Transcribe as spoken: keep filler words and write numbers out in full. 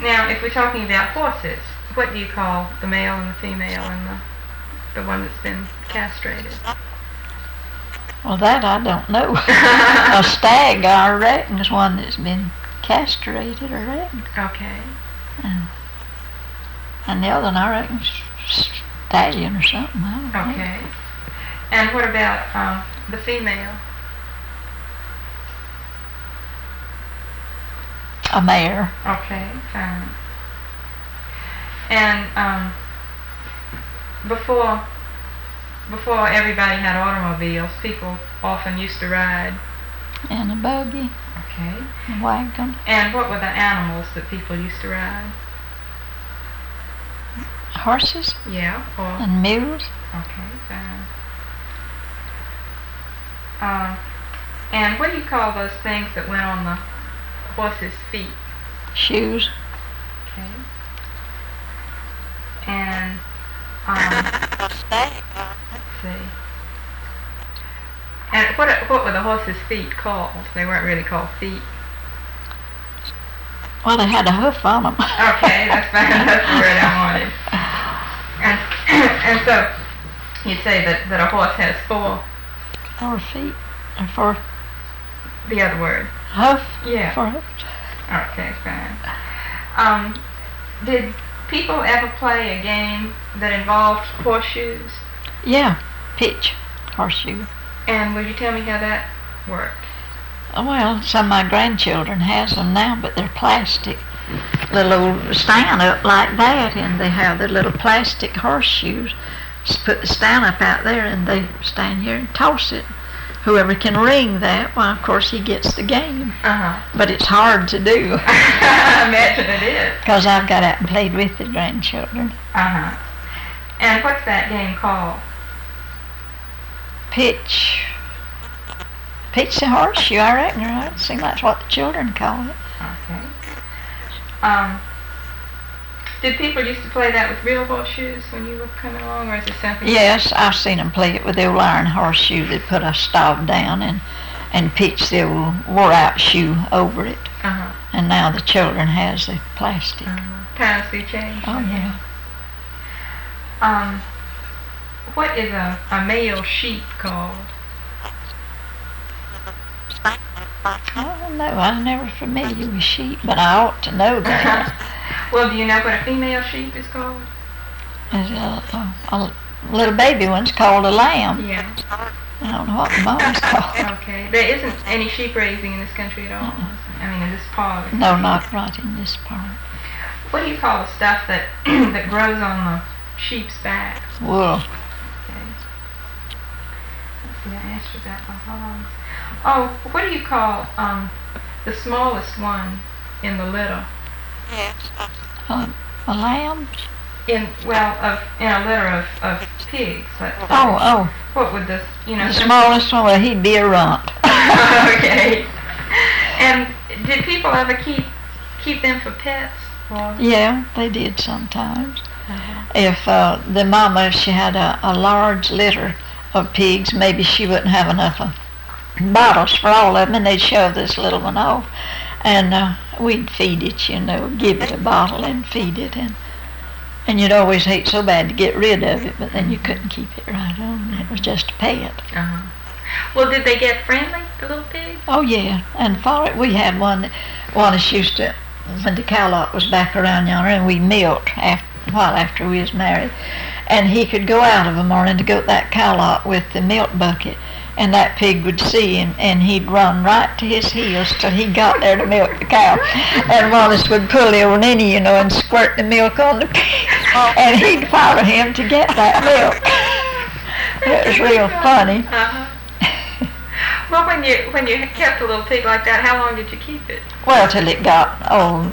Now, if we're talking about horses, what do you call the male and the female and the the one that's been castrated? Well, that I don't know. A stag, I reckon, is one that's been castrated, I reckon. Okay. And, and the other one, I reckon, is stallion or something. I don't know. Okay. And what about um, the female? A mare. Okay, fine. And um, before before everybody had automobiles, people often used to ride. And a buggy. Okay. A wagon. And what were the animals that people used to ride? Horses. Yeah. Or And mules. okay, fine. Um, and what do you call those things that went on the horse's feet? Shoes. Okay. And um, let's see. And what what were the horse's feet called? They weren't really called feet. Well, they had a hoof on them. Okay, that's fine. That's the word I wanted. And and so you'd say that, that a horse has four. Four feet. Or four. The other word. Hoof. Yeah. Four hoofs. Okay, fine. Um, did people ever play a game that involved horseshoes? Yeah. Pitch. Horseshoe. And would you tell me how that worked? Well, some of my grandchildren has them now, but they're plastic. Little old stand up like that, and they have the little plastic horseshoes. Just put the stand up out there, and they stand here and toss it. Whoever can ring that, well, of course, he gets the game. Uh-huh. But it's hard to do. I imagine it is. Because I've got out and played with the grandchildren. Uh-huh. And what's that game called? Pitch. Pitch the horseshoe, I reckon, right? Seems like that's what the children call it. Okay. Um, did people used to play that with real horseshoes when you were coming along, or is it something? Yes, I've seen them play it with the old iron horseshoe. They put a stop down and, and pitch the old wore-out shoe over it. Uh-huh. And now the children has the plastic. Uh-huh. Times do change. Oh, yeah. Um, what is a, a male sheep called? I don't know. I'm never familiar with sheep, but I ought to know that. Well, do you know what a female sheep is called? There's a, a, a little baby one's called a lamb. Yeah. I don't know what the mom's called. Okay. There isn't any sheep raising in this country at all. Uh-uh. I mean, in this part. Of no, not right in this part. What do you call the stuff that that grows on the sheep's back? Wool. Okay. Let's see. I asked you about the hogs. Oh, what do you call um the smallest one in the litter? Uh, a lamb? In well, of in a litter of, of pigs. Let's say. Oh, oh. What would the you know? The smallest one, well, he'd be a runt. Okay. And did people ever keep keep them for pets? Or? Yeah, they did sometimes. Uh-huh. If uh, the mama, if she had a, a large litter of pigs, maybe she wouldn't have enough of bottles for all of them, and they'd shove this little one off, and uh, we'd feed it, you know, give it a bottle and feed it, and and you'd always hate so bad to get rid of it, but then you couldn't keep it right on. It was just a pet. Uh-huh. Well, did they get friendly, the little pigs? Oh yeah, and for it, we had one. One that used to, when the cow lot was back around yonder, and we milked after, a while after we was married, and he could go out of a morning to go to that cow lot with the milk bucket. And that pig would see him, and he'd run right to his heels till he got there to milk the cow. And Wallace would pull the old ninny, you know, and squirt the milk on the pig, and he'd follow him to get that milk. It was real funny. Uh-huh. Well, when you when you kept a little pig like that, how long did you keep it? Well, till it got old.